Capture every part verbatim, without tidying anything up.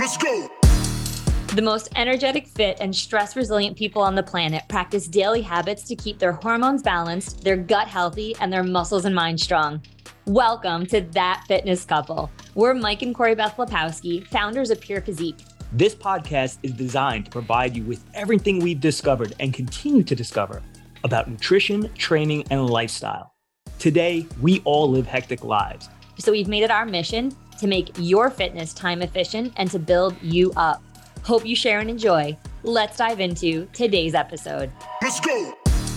Let's go. The most energetic, fit, and stress-resilient people on the planet practice daily habits to keep their hormones balanced, their gut healthy, and their muscles and mind strong. Welcome to That Fitness Couple. We're Mike and Corey Beth Lepowski, founders of Pure Physique. This podcast is designed to provide you with everything we've discovered and continue to discover about nutrition, training, and lifestyle. Today, we all live hectic lives. So we've made it our mission to make your fitness time efficient and to build you up. Hope you share and enjoy. Let's dive into today's episode. Let's go.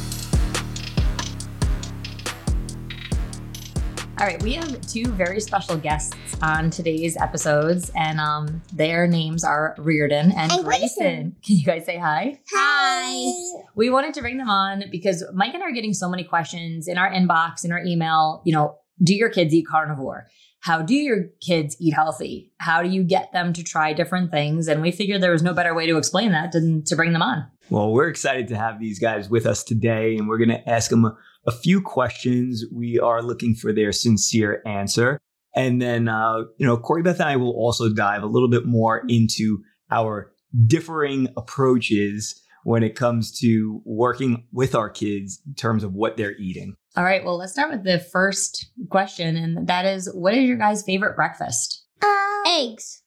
All right, we have two very special guests on today's episodes, and um, their names are Reardon and, and Grayson. Grayson. Can you guys say hi? Hi. We wanted to bring them on because Mike and I are getting so many questions in our inbox, in our email. You know, do your kids eat carnivore? How do your kids eat healthy? How do you get them to try different things? And we figured there was no better way to explain that than to bring them on. Well, we're excited to have these guys with us today, and we're going to ask them a, a few questions. We are looking for their sincere answer. And then, uh, you know, Corey Beth and I will also dive a little bit more into our differing approaches when it comes to working with our kids in terms of what they're eating. All right, well, let's start with the first question, and that is, what is your guys' favorite breakfast? Um, eggs.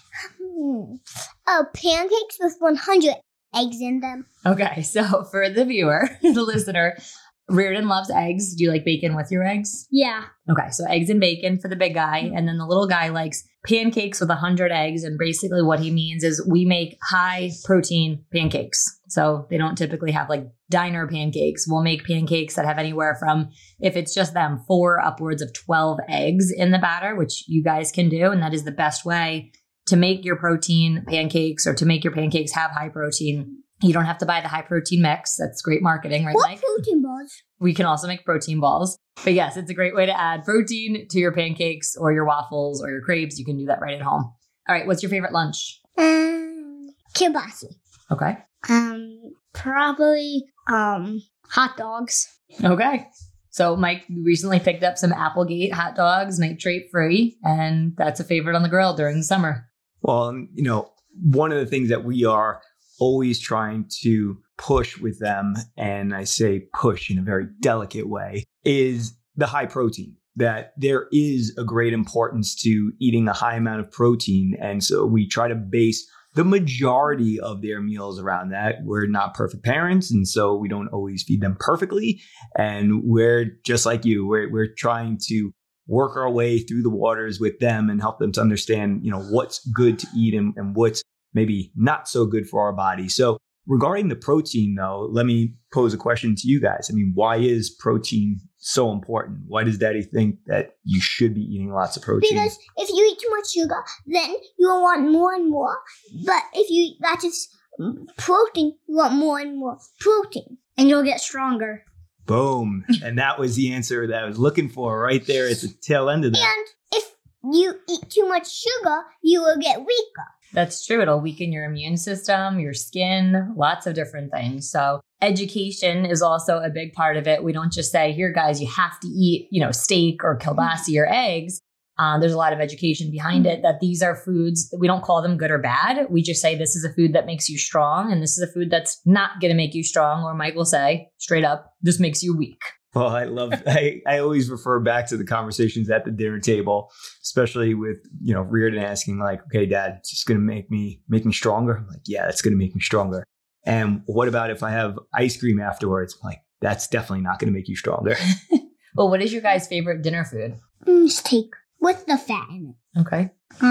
Oh, pancakes with one hundred eggs in them. Okay, so for the viewer, the listener, Reardon loves eggs. Do you like bacon with your eggs? Yeah. Okay, so eggs and bacon for the big guy, and then the little guy likes pancakes with one hundred eggs, and basically what he means is we make high protein pancakes. So they don't typically have like diner pancakes. We'll make pancakes that have anywhere from, if it's just them, four upwards of twelve eggs in the batter, which you guys can do. And that is the best way to make your protein pancakes, or to make your pancakes have high protein. You don't have to buy the high protein mix. That's great marketing, right, what Mike? Protein balls? We can also make protein balls. But yes, it's a great way to add protein to your pancakes or your waffles or your crepes. You can do that right at home. All right, what's your favorite lunch? Um, kielbasa. Okay. Um, probably um hot dogs. Okay. So Mike recently picked up some Applegate hot dogs, nitrate free, and that's a favorite on the grill during the summer. Well, you know, one of the things that we are always trying to push with them, and I say push in a very delicate way, is the high protein. That there is a great importance to eating a high amount of protein. And so we try to base the majority of their meals around that. We're not perfect parents, and so we don't always feed them perfectly. And we're just like you, we're, we're trying to work our way through the waters with them and help them to understand, you know, what's good to eat and, and what's maybe not so good for our body. So regarding the protein, though, let me pose a question to you guys. I mean, why is protein so important? Why does Daddy think that you should be eating lots of protein? Because if you eat too much sugar, then you will want more and more. But if you eat lots of protein, you want more and more protein, and you'll get stronger. Boom. And that was the answer that I was looking for right there at the tail end of that. And if you eat too much sugar, you will get weaker. That's true. It'll weaken your immune system, your skin, lots of different things. So education is also a big part of it. We don't just say, here, guys, you have to eat, you know, steak or kielbasa or eggs. Uh, there's a lot of education behind it, that these are foods that we don't call them good or bad. We just say this is a food that makes you strong, and this is a food that's not going to make you strong. Or Mike will say straight up, this makes you weak. Well, I love, I, I always refer back to the conversations at the dinner table, especially with, you know, Reardon asking like, okay, Dad, it's just going to make me, make me stronger. I'm like, yeah, that's going to make me stronger. And what about if I have ice cream afterwards? I'm like, that's definitely not going to make you stronger. Well, what is your guys' favorite dinner food? Mm, steak with the fat in it. Okay.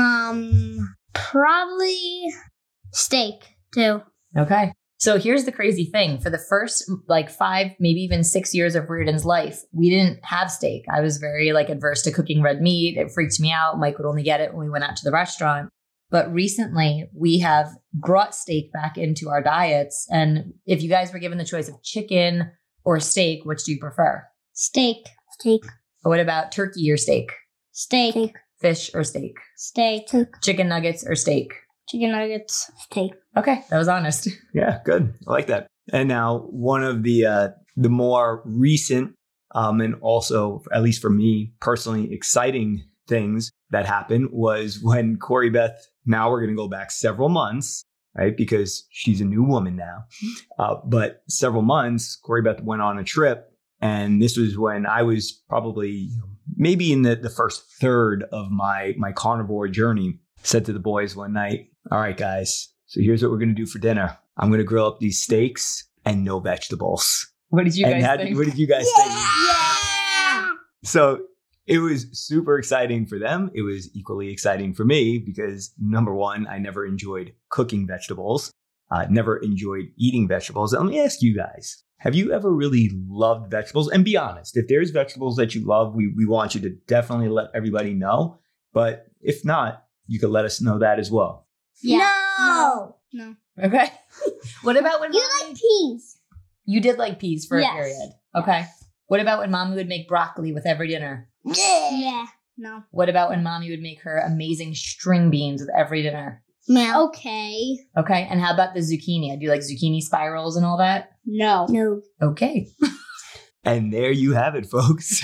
Um, probably steak too. Okay. So here's the crazy thing. For the first like five, maybe even six years of Reardon's life, we didn't have steak. I was very like adverse to cooking red meat. It freaked me out. Mike would only get it when we went out to the restaurant. But recently we have brought steak back into our diets. And if you guys were given the choice of chicken or steak, which do you prefer? Steak. Steak. What about turkey or steak? Steak. Steak. Fish or steak? Steak. Chicken nuggets or steak? Chicken nuggets. Steak. Okay, that was honest. Yeah, good. I like that. And now one of the uh, the more recent um, and also, at least for me personally, exciting things that happened was when Corey Beth, now we're going to go back several months, right? Because she's a new woman now. Uh, but several months, Corey Beth went on a trip. And this was when I was probably maybe in the, the first third of my, my carnivore journey. Said to the boys one night, all right, guys, so here's what we're going to do for dinner. I'm going to grill up these steaks and no vegetables. What did you and guys had, think? What did you guys Yeah! think? Yeah! So it was super exciting for them. It was equally exciting for me because, number one, I never enjoyed cooking vegetables. Uh, never enjoyed eating vegetables. Let me ask you guys, have you ever really loved vegetables? And be honest, if there's vegetables that you love, we, we want you to definitely let everybody know. But if not, you could let us know that as well. Yeah. No. No. Okay. What about when You mommy, like peas. you did like peas for Yes. a period? Okay. What about when mommy would make broccoli with every dinner? Yeah. No. What about when mommy would make her amazing string beans with every dinner? No. Okay. Okay. And how about the zucchini? Do you like zucchini spirals and all that? No. No. Okay. And there you have it, folks.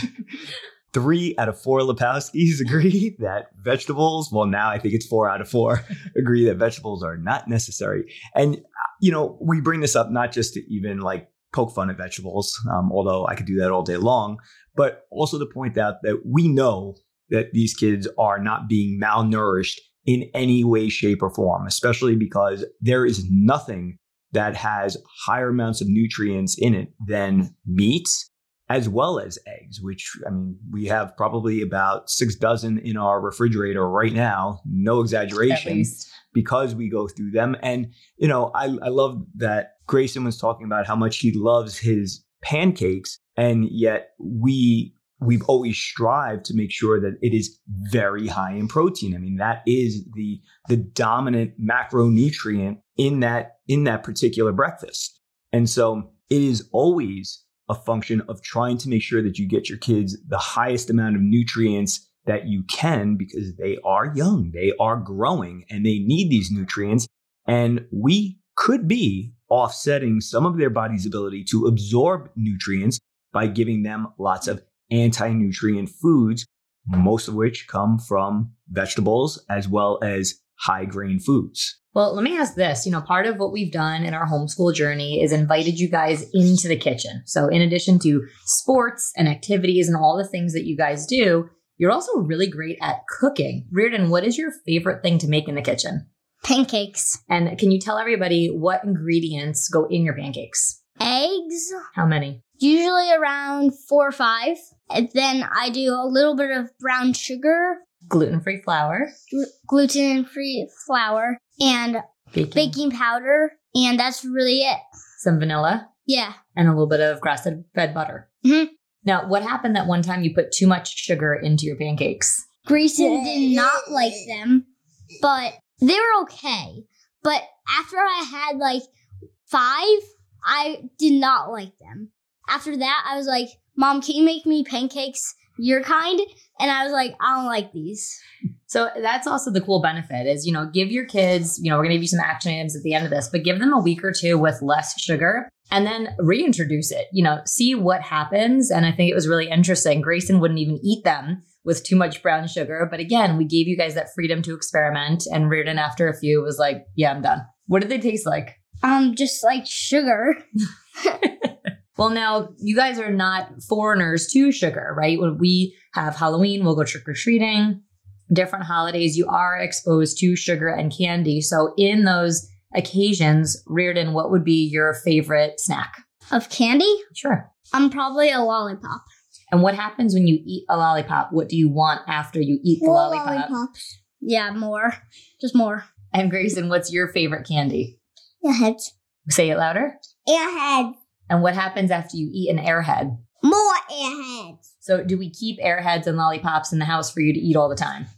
Three out of four Lepowskis agree that vegetables, well, now I think it's four out of four, agree that vegetables are not necessary. And, you know, we bring this up not just to even like poke fun at vegetables, um, although I could do that all day long, but also to point out that we know that these kids are not being malnourished in any way, shape, or form, especially because there is nothing that has higher amounts of nutrients in it than meat, as well as eggs, which, I mean, we have probably about six dozen in our refrigerator right now, no At exaggeration, least. because we go through them. And, you know, I, I love that Grayson was talking about how much he loves his pancakes, and yet we, we've always strived to make sure that it is very high in protein. I mean, that is the, the dominant macronutrient in that, in that particular breakfast. And so it is always a function of trying to make sure that you get your kids the highest amount of nutrients that you can, because they are young, they are growing, and they need these nutrients. And we could be offsetting some of their body's ability to absorb nutrients by giving them lots of anti-nutrient foods, most of which come from vegetables as well as high grain foods. Well, let me ask this. You know, part of what we've done in our homeschool journey is invited you guys into the kitchen. So in addition to sports and activities and all the things that you guys do, you're also really great at cooking. Reardon, what is your favorite thing to make in the kitchen? Pancakes. And can you tell everybody what ingredients go in your pancakes? Eggs. How many? Usually around four or five. And then I do a little bit of brown sugar, Gluten-free flour, gl- gluten-free flour, and baking, baking powder. And that's really it. some vanilla, Yeah. and a little bit of grass-fed butter. Mhm. Now, what happened that one time you put too much sugar into your pancakes? Grayson did not like them, but they were okay. But after I had like five, I did not like them. After that, I was like, Mom, can you make me pancakes your kind? And I was like, I don't like these. So that's also the cool benefit is, you know, give your kids, you know, we're going to give you some action items at the end of this, but give them a week or two with less sugar and then reintroduce it, you know, see what happens. And I think it was really interesting. Grayson wouldn't even eat them with too much brown sugar. But again, we gave you guys that freedom to experiment. And Reardon, after a few, was like, yeah, I'm done. What did they taste like? Um, just like sugar. Well, now you guys are not foreigners to sugar, right? When we have Halloween, we'll go trick or treating. Different holidays, you are exposed to sugar and candy. So in those occasions, Reardon, what would be your favorite snack? Of candy? Sure. I'm probably a lollipop. And what happens when you eat a lollipop? What do you want after you eat the lollipop? lollipops. Yeah, more. Just more. And Grayson, what's your favorite candy? Airheads. Say it louder. Airheads. And what happens after you eat an Airhead? More airheads. So do we keep Airheads and lollipops in the house for you to eat all the time?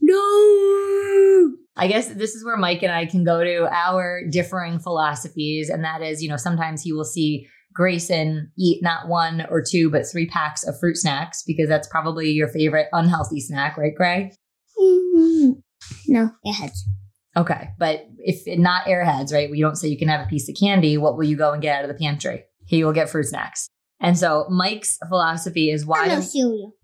No. I guess this is where Mike and I can go to our differing philosophies. And that is, you know, sometimes he will see Grayson eat not one or two, but three packs of fruit snacks because that's probably your favorite unhealthy snack, right, Gray? No, airheads. Okay. But if not Airheads, right, we don't say you can have a piece of candy, what will you go and get out of the pantry? He will get fruit snacks. And so Mike's philosophy is why I do, know cereal.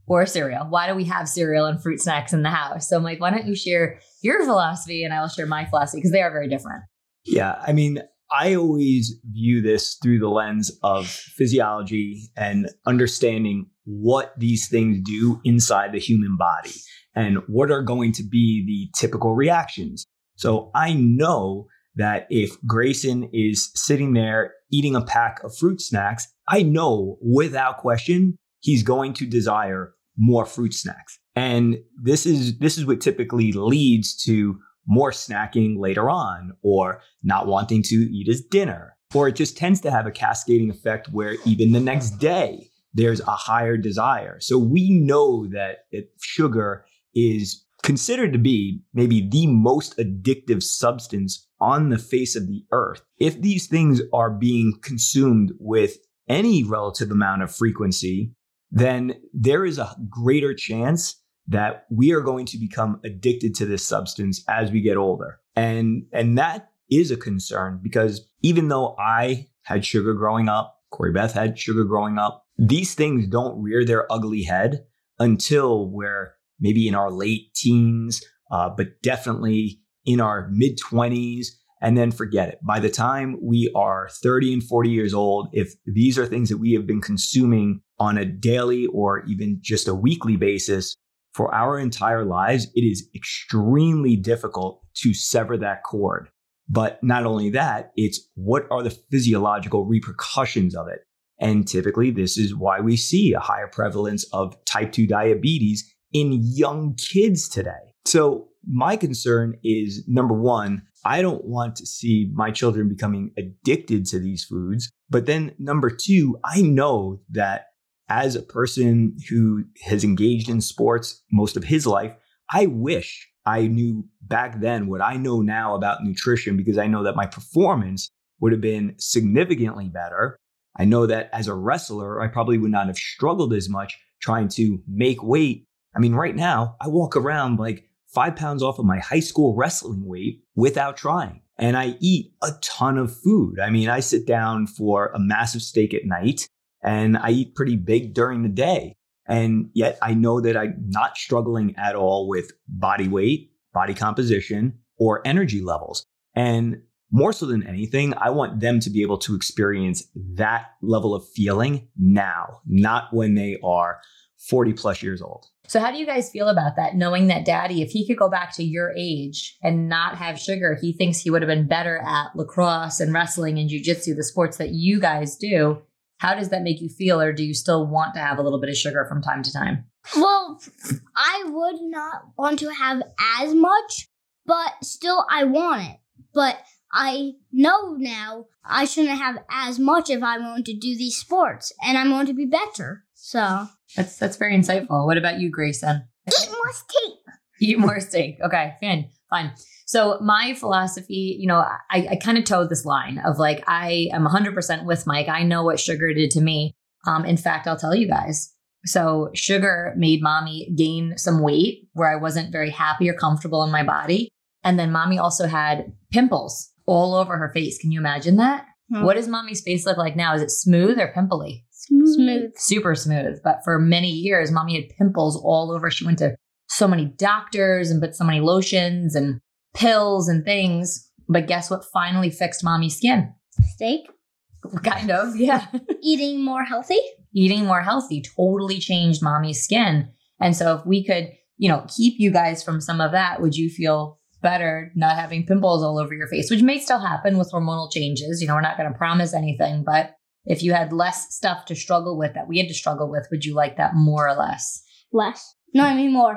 or cereal? Why do we have cereal and fruit snacks in the house? So Mike, why don't you share your philosophy and I will share my philosophy because they are very different. Yeah, I mean, I always view this through the lens of physiology and understanding what these things do inside the human body and what are going to be the typical reactions. So I know that if Grayson is sitting there eating a pack of fruit snacks, I know without question, he's going to desire more fruit snacks. And this is this is what typically leads to more snacking later on, or not wanting to eat his dinner. Or it just tends to have a cascading effect where even the next day, there's a higher desire. So we know that it, sugar is considered to be maybe the most addictive substance on the face of the earth. If these things are being consumed with any relative amount of frequency, then there is a greater chance that we are going to become addicted to this substance as we get older. And, and that is a concern because even though I had sugar growing up, Corey Beth had sugar growing up, these things don't rear their ugly head until we're maybe in our late teens, uh, but definitely in our mid twenties. And then forget it. By the time we are thirty and forty years old, if these are things that we have been consuming on a daily or even just a weekly basis, for our entire lives, it is extremely difficult to sever that cord. But not only that, it's what are the physiological repercussions of it? And typically, this is why we see a higher prevalence of type two diabetes in young kids today. So my concern is, number one, I don't want to see my children becoming addicted to these foods. But then number two, I know that as a person who has engaged in sports most of his life, I wish I knew back then what I know now about nutrition, because I know that my performance would have been significantly better. I know that as a wrestler, I probably would not have struggled as much trying to make weight. I mean, right now, I walk around like five pounds off of my high school wrestling weight without trying. And I eat a ton of food. I mean, I sit down for a massive steak at night. And I eat pretty big during the day. And yet I know that I'm not struggling at all with body weight, body composition, or energy levels. And more so than anything, I want them to be able to experience that level of feeling now, not when they are forty plus years old. So how do you guys feel about that? Knowing that daddy, if he could go back to your age and not have sugar, he thinks he would have been better at lacrosse and wrestling and jujitsu, the sports that you guys do. How does that make you feel? Or do you still want to have a little bit of sugar from time to time? Well, I would not want to have as much, but still I want it. But I know now I shouldn't have as much if I want to do these sports and I want to be better. So that's that's very insightful. What about you, Grayson? Eat more steak. Eat more steak. Okay, fine, fine. So my philosophy, you know, I, I kind of towed this line of like, I am one hundred percent with Mike. I know what sugar did to me. Um, in fact, I'll tell you guys. So sugar made mommy gain some weight where I wasn't very happy or comfortable in my body. And then mommy also had pimples all over her face. Can you imagine that? Hmm. What does mommy's face look like now? Is it smooth or pimply? Smooth. Smooth. Super smooth. But for many years, mommy had pimples all over. She went to so many doctors and put so many lotions and pills and things. But guess what finally fixed mommy's skin? Steak. Kind of, yeah. Eating more healthy. Eating more healthy totally changed mommy's skin. And so if we could, you know, keep you guys from some of that, would you feel better not having pimples all over your face, which may still happen with hormonal changes? You know, we're not going to promise anything, but if you had less stuff to struggle with that we had to struggle with, would you like that more or less? Less. No, I mean more.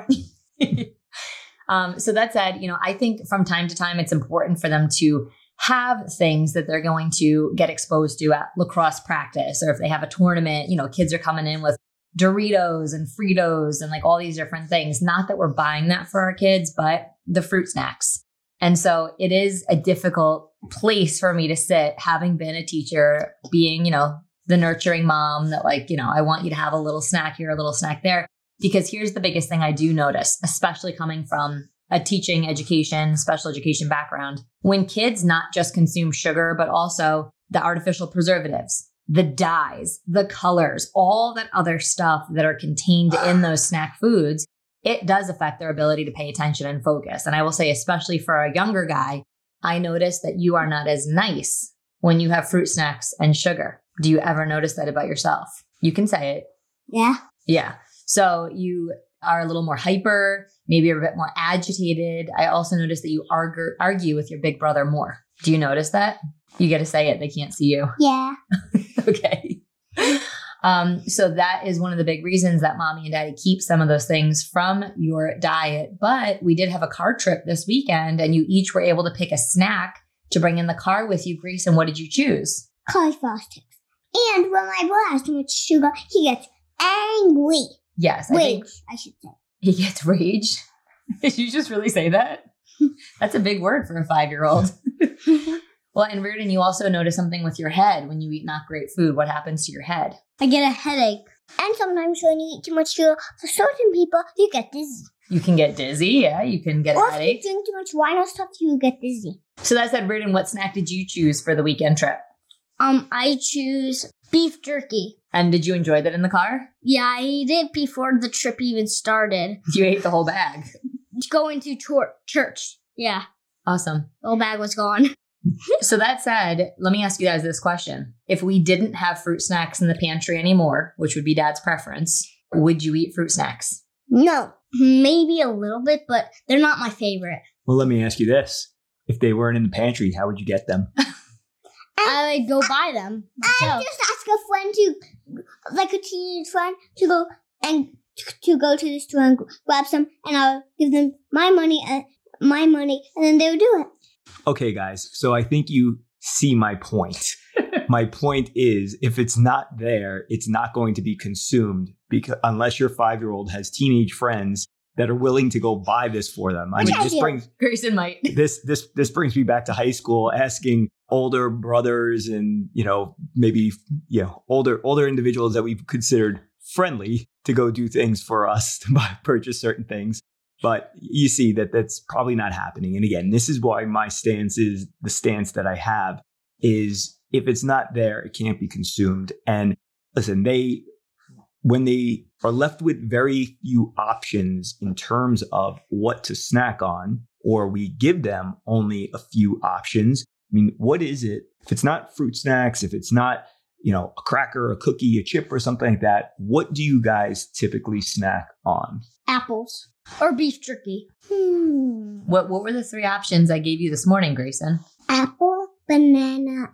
um, so that said, you know, I think from time to time, it's important for them to have things that they're going to get exposed to at lacrosse practice, or if they have a tournament, you know, kids are coming in with Doritos and Fritos and like all these different things. Not that we're buying that for our kids, but the fruit snacks. And so it is a difficult place for me to sit, having been a teacher, being, you know, the nurturing mom that like, you know, I want you to have a little snack here, a little snack there. Because here's the biggest thing I do notice, especially coming from a teaching education, special education background. When kids not just consume sugar, but also the artificial preservatives, the dyes, the colors, all that other stuff that are contained in those snack foods, it does affect their ability to pay attention and focus. And I will say, especially for a younger guy, I notice that you are not as nice when you have fruit snacks and sugar. Do you ever notice that about yourself? You can say it. Yeah. Yeah. So you are a little more hyper, maybe you're a bit more agitated. I also notice that you argue, argue with your big brother more. Do you notice that? You get to say it. They can't see you. Yeah. Okay. Um, so that is one of the big reasons that mommy and daddy keep some of those things from your diet. But we did have a car trip this weekend and you each were able to pick a snack to bring in the car with you, Grace. And what did you choose? Cauliflower sticks. And when my brother has too much sugar, he gets angry. Yes. I Rage, think I should say. he gets rage. Did you just really say that? That's a big word for a five-year-old. Well, and Reardon, you also notice something with your head when you eat not great food. What happens to your head? I get a headache. And sometimes when you eat too much sugar, for certain people, you get dizzy. You can get dizzy. Yeah, you can get Or a headache. if you drink too much wine or stuff, you get dizzy. So that said, Reardon, what snack did you choose for the weekend trip? Um, I choose beef jerky. And did you enjoy that in the car? Yeah, I ate it before the trip even started. You ate the whole bag. Going to tor- church. Yeah, Awesome. the whole bag was gone. So that said, let me ask you guys this question. If we didn't have fruit snacks in the pantry anymore, which would be Dad's preference, would you eat fruit snacks? No, maybe a little bit, but they're not my favorite. Well, let me ask you this. If they weren't in the pantry, how would you get them? I would go buy them myself. I just ask a friend to, like a teenage friend, to go and to go to the store and grab some, and I'll give them my money and my money, and then they would do it. Okay, guys. So I think you see my point. My point is, if it's not there, it's not going to be consumed because unless your five-year-old has teenage friends that are willing to go buy this for them. I Which mean, I this do. brings Grayson might. this this this brings me back to high school, asking older brothers and you know maybe you know older older individuals that we've considered friendly to go do things for us to buy, purchase certain things. But you see that that's probably not happening. And again, this is why my stance is the stance that I have is if it's not there, it can't be consumed. And listen, they, when they are left with very few options in terms of what to snack on, or we give them only a few options, I mean, what is it? If it's not fruit snacks, if it's not, you know, a cracker, a cookie, a chip or something like that, what do you guys typically snack on? Apples or beef jerky. Hmm. What What were the three options I gave you this morning, Grayson? Apple, banana,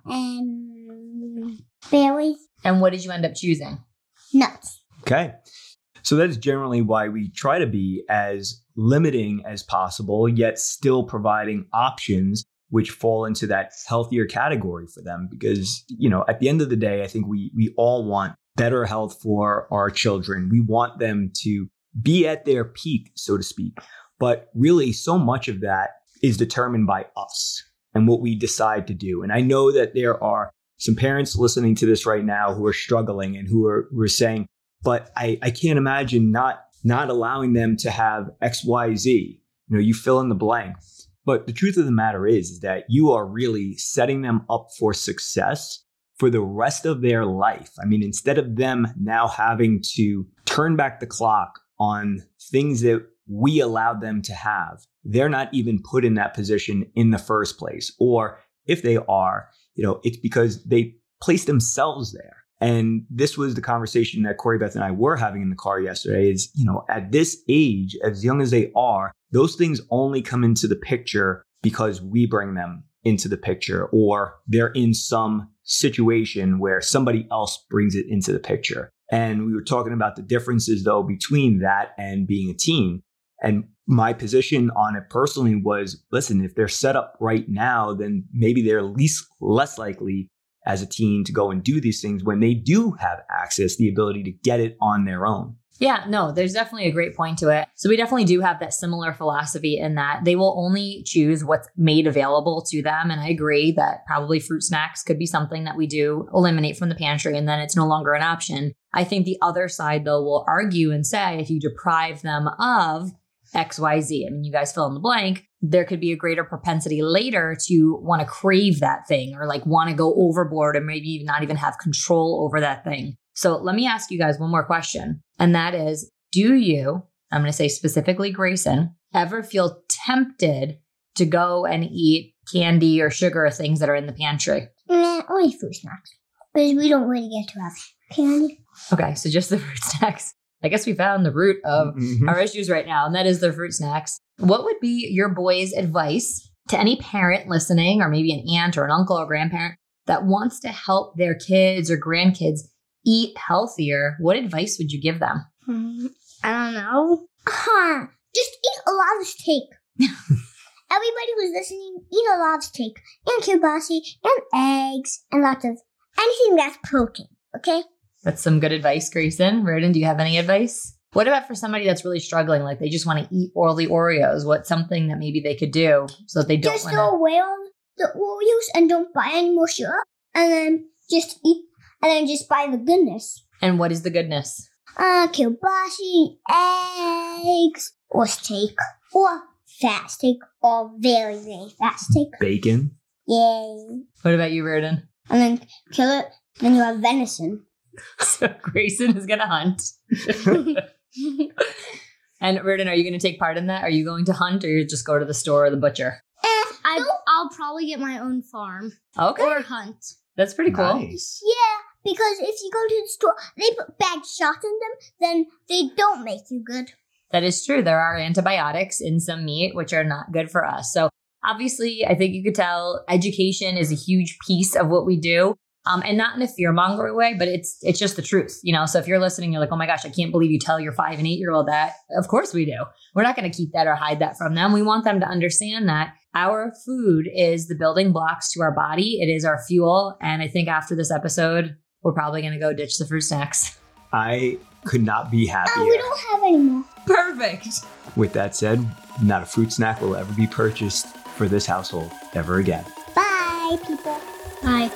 and berries, And what did you end up choosing? nuts. Okay. So that is generally why we try to be as limiting as possible, yet still providing options which fall into that healthier category for them. Because, you know, at the end of the day, I think we we all want better health for our children. We want them to be at their peak, so to speak. But really, so much of that is determined by us and what we decide to do. And I know that there are some parents listening to this right now who are struggling and who are, who are saying, but I, I can't imagine not, not allowing them to have X, Y, Z. You know, you fill in the blank. But the truth of the matter is, is that you are really setting them up for success for the rest of their life. I mean, instead of them now having to turn back the clock on things that we allowed them to have, they're not even put in that position in the first place. Or if they are, you know, it's because they placed themselves there. And this was the conversation that Corey Beth and I were having in the car yesterday is, you know, at this age, as young as they are, those things only come into the picture because we bring them into the picture, or they're in some situation where somebody else brings it into the picture. And we were talking about the differences, though, between that and being a teen. And my position on it personally was, listen, if they're set up right now, then maybe they're least less likely as a teen to go and do these things when they do have access, the ability to get it on their own. Yeah, no, there's definitely a great point to it. So we definitely do have that similar philosophy in that they will only choose what's made available to them. And I agree that probably fruit snacks could be something that we do eliminate from the pantry and then it's no longer an option. I think the other side, though, will argue and say if you deprive them of X Y Z. I mean, you guys fill in the blank. There could be a greater propensity later to want to crave that thing or like want to go overboard and maybe not even have control over that thing. So let me ask you guys one more question. And that is, do you, I'm going to say specifically Grayson, ever feel tempted to go and eat candy or sugar or things that are in the pantry? Nah, only fruit snacks. Because we don't really get to have candy. Okay, so just the fruit snacks. I guess we found the root of Mhm. our issues right now, and that is the fruit snacks. What would be your boys' advice to any parent listening, or maybe an aunt or an uncle or grandparent that wants to help their kids or grandkids eat healthier? What advice would you give them? Hmm, I don't know. Huh. Just eat a lot of steak. Everybody who's listening, eat a lot of steak and kielbasa and eggs and lots of anything that's protein, okay? That's some good advice, Grayson. Roden, do you have any advice? What about for somebody that's really struggling, like they just want to eat all the Oreos? What's something that maybe they could do so that they don't Just want throw to? away all the Oreos and don't buy any more syrup. And then just eat, and then just buy the goodness. And what is the goodness? Uh, kielbasa, eggs, or steak, or fat steak, or very, very fat steak. Bacon. Yay. What about you, Roden? And then kill it, then you have venison. So Grayson is going to hunt. And Roden, are you going to take part in that? Are you going to hunt or you just go to the store or the butcher? Eh, I, I'll probably get my own farm. Okay. Or hunt. That's pretty cool. Nice. Yeah, because if you go to the store, they put bad shots in them, then they don't make you good. That is true. There are antibiotics in some meat, which are not good for us. So obviously, I think you could tell education is a huge piece of what we do. Um, and not in a fear-mongering way, but it's it's just the truth, you know? So if you're listening, you're like, oh my gosh, I can't believe you tell your five and eight-year-old that. Of course we do. We're not going to keep that or hide that from them. We want them to understand that our food is the building blocks to our body. It is our fuel. And I think after this episode, we're probably going to go ditch the fruit snacks. I could not be happier. Oh, we don't have any more. Perfect. With that said, not a fruit snack will ever be purchased for this household ever again. Bye, people. Bye.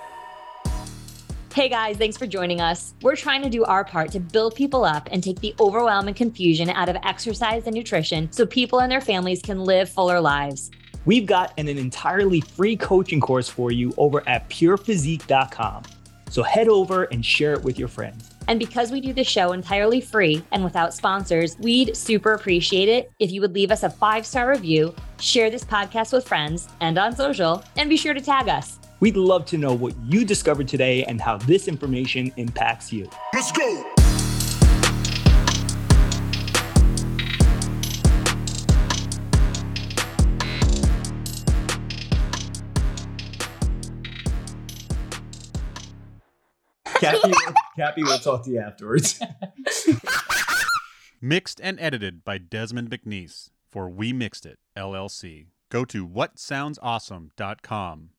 Hey guys, thanks for joining us. We're trying to do our part to build people up and take the overwhelm and confusion out of exercise and nutrition so people and their families can live fuller lives. We've got an, an entirely free coaching course for you over at pure physique dot com. So head over and share it with your friends. And because we do the show entirely free and without sponsors, we'd super appreciate it if you would leave us a five-star review, share this podcast with friends and on social, and be sure to tag us. We'd love to know what you discovered today and how this information impacts you. Let's go. Cappy, will, Cappy will talk to you afterwards. Mixed and edited by Desmond McNeese for We Mixed It, L L C. Go to what sounds awesome dot com.